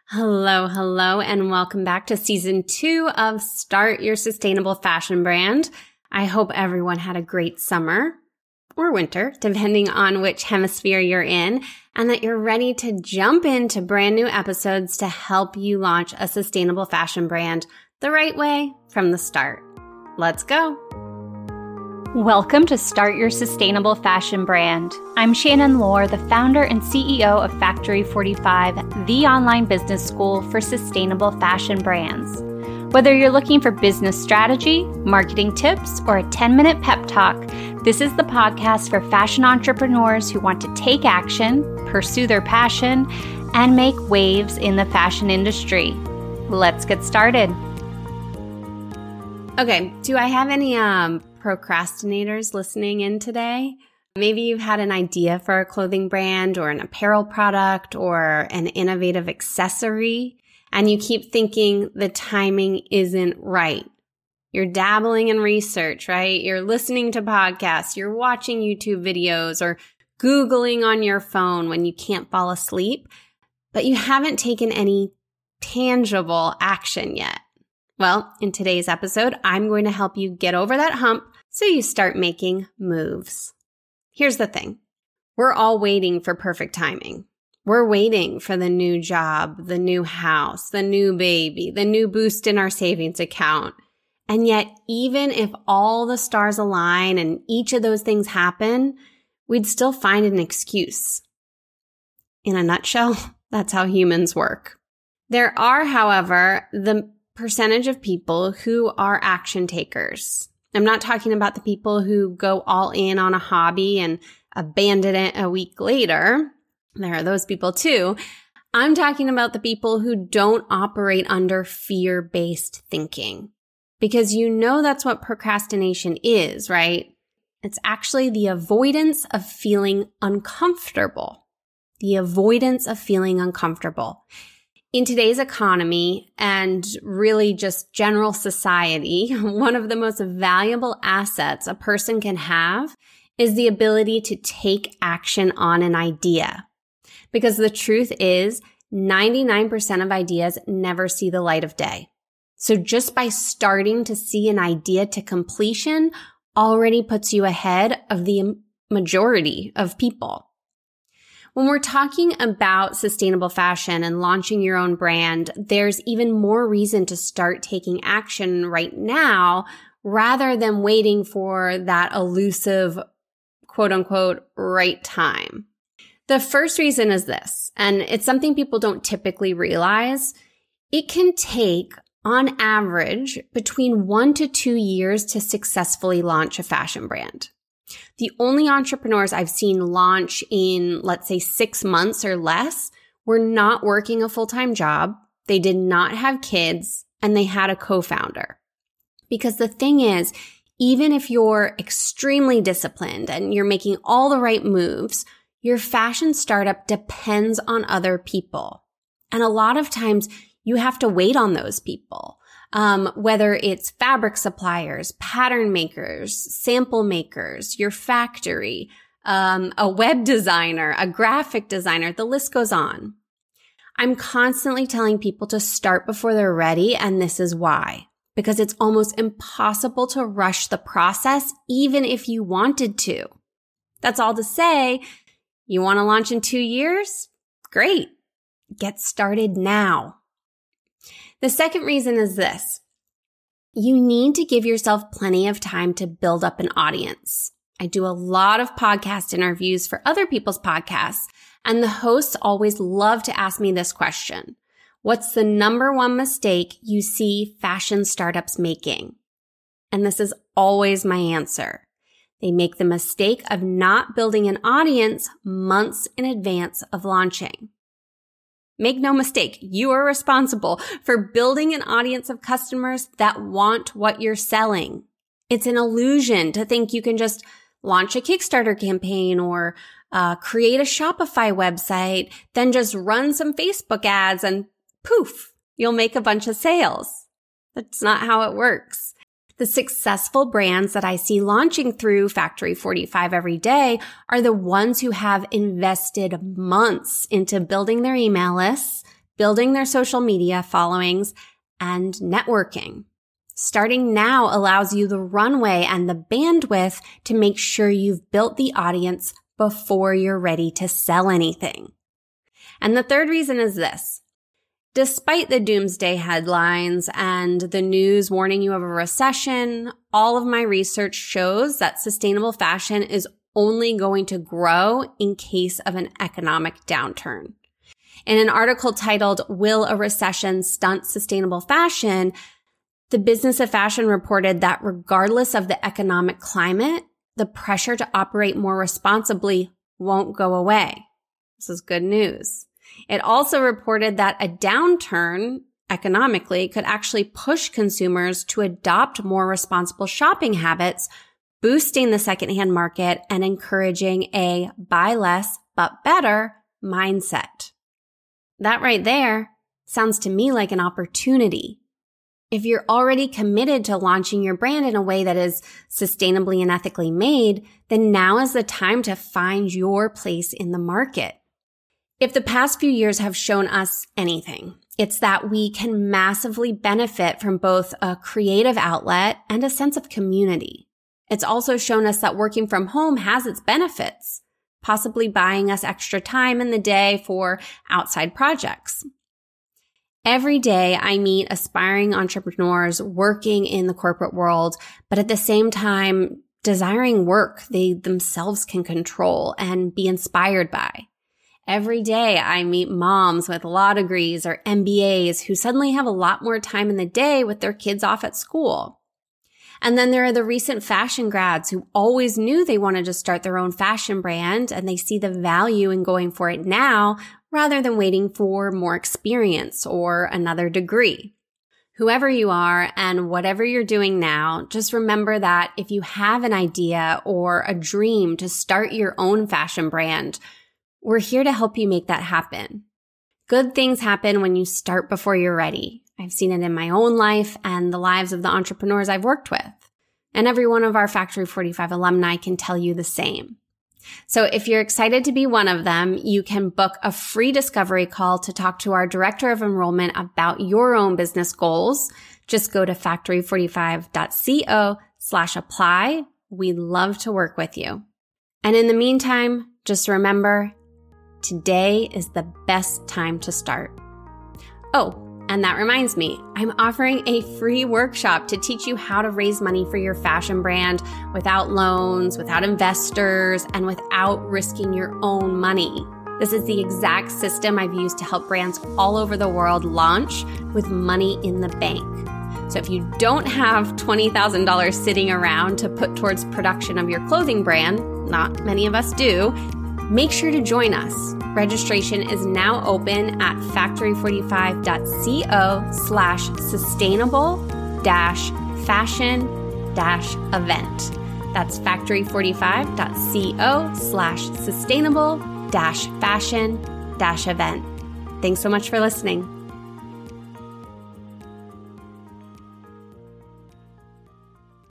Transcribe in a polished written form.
Hello, and welcome back to season 2 of Start Your Sustainable Fashion Brand. I hope everyone had a great summer or winter, depending on which hemisphere you're in, and that you're ready to jump into brand new episodes to help you launch a sustainable fashion brand the right way from the start. Let's go. Welcome to Start Your Sustainable Fashion Brand. I'm Shannon Lohr, the founder and CEO of Factory 45, the online business school for sustainable fashion brands. Whether you're looking for business strategy, marketing tips, or a 10-minute pep talk, this is the podcast for fashion entrepreneurs who want to take action, pursue their passion, and make waves in the fashion industry. Let's get started. Okay, do I have any procrastinators listening in today? Maybe you've had an idea for a clothing brand or an apparel product or an innovative accessory, and you keep thinking the timing isn't right. You're dabbling in research, right? You're listening to podcasts, you're watching YouTube videos, or Googling on your phone when you can't fall asleep, but you haven't taken any tangible action yet. Well, in today's episode, I'm going to help you get over that hump so you start making moves. Here's the thing. We're all waiting for perfect timing. We're waiting for the new job, the new house, the new baby, the new boost in our savings account. And yet, even if all the stars align and each of those things happen, we'd still find an excuse. In a nutshell, that's how humans work. There are, however, the percentage of people who are action takers. I'm not talking about the people who go all in on a hobby and abandon it a week later. There are those people too. I'm talking about the people who don't operate under fear-based thinking. Because you know that's what procrastination is, right? It's actually the avoidance of feeling uncomfortable. The avoidance of feeling uncomfortable. In today's economy and really just general society, one of the most valuable assets a person can have is the ability to take action on an idea. Because the truth is, 99% of ideas never see the light of day. So just by starting to see an idea to completion already puts you ahead of the majority of people. When we're talking about sustainable fashion and launching your own brand, there's even more reason to start taking action right now rather than waiting for that elusive, quote unquote, right time. The first reason is this, and it's something people don't typically realize. It can take, on average, between 1 to 2 years to successfully launch a fashion brand. The only entrepreneurs I've seen launch in, let's say, 6 months or less were not working a full-time job, they did not have kids, and they had a co-founder. Because the thing is, even if you're extremely disciplined and you're making all the right moves, your fashion startup depends on other people. And a lot of times you have to wait on those people. Whether it's fabric suppliers, pattern makers, sample makers, your factory, a web designer, a graphic designer, the list goes on. I'm constantly telling people to start before they're ready, and this is why. Because it's almost impossible to rush the process, even if you wanted to. That's all to say, you want to launch in 2 years? Great. Get started now. The second reason is this. You need to give yourself plenty of time to build up an audience. I do a lot of podcast interviews for other people's podcasts, and the hosts always love to ask me this question. What's the number one mistake you see fashion startups making? And this is always my answer. They make the mistake of not building an audience months in advance of launching. Make no mistake, you are responsible for building an audience of customers that want what you're selling. It's an illusion to think you can just launch a Kickstarter campaign or create a Shopify website, then just run some Facebook ads and poof, you'll make a bunch of sales. That's not how it works. The successful brands that I see launching through Factory 45 every day are the ones who have invested months into building their email lists, building their social media followings, and networking. Starting now allows you the runway and the bandwidth to make sure you've built the audience before you're ready to sell anything. And the third reason is this. Despite the doomsday headlines and the news warning you of a recession, all of my research shows that sustainable fashion is only going to grow in case of an economic downturn. In an article titled, "Will a Recession Stunt Sustainable Fashion?" the Business of Fashion reported that regardless of the economic climate, the pressure to operate more responsibly won't go away. This is good news. It also reported that a downturn economically could actually push consumers to adopt more responsible shopping habits, boosting the secondhand market and encouraging a buy less but better mindset. That right there sounds to me like an opportunity. If you're already committed to launching your brand in a way that is sustainably and ethically made, then now is the time to find your place in the market. If the past few years have shown us anything, it's that we can massively benefit from both a creative outlet and a sense of community. It's also shown us that working from home has its benefits, possibly buying us extra time in the day for outside projects. Every day I meet aspiring entrepreneurs working in the corporate world, but at the same time desiring work they themselves can control and be inspired by. Every day I meet moms with law degrees or MBAs who suddenly have a lot more time in the day with their kids off at school. And then there are the recent fashion grads who always knew they wanted to start their own fashion brand, and they see the value in going for it now rather than waiting for more experience or another degree. Whoever you are and whatever you're doing now, just remember that if you have an idea or a dream to start your own fashion brand, we're here to help you make that happen. Good things happen when you start before you're ready. I've seen it in my own life and the lives of the entrepreneurs I've worked with. And every one of our Factory 45 alumni can tell you the same. So if you're excited to be one of them, you can book a free discovery call to talk to our director of enrollment about your own business goals. Just go to factory45.co/apply. We'd love to work with you. And in the meantime, just remember, today is the best time to start. Oh, and that reminds me, I'm offering a free workshop to teach you how to raise money for your fashion brand without loans, without investors, and without risking your own money. This is the exact system I've used to help brands all over the world launch with money in the bank. So if you don't have $20,000 sitting around to put towards production of your clothing brand, not many of us do, make sure to join us. Registration is now open at factory45.co/sustainable-fashion-event. That's factory45.co/sustainable-fashion-event. Thanks so much for listening.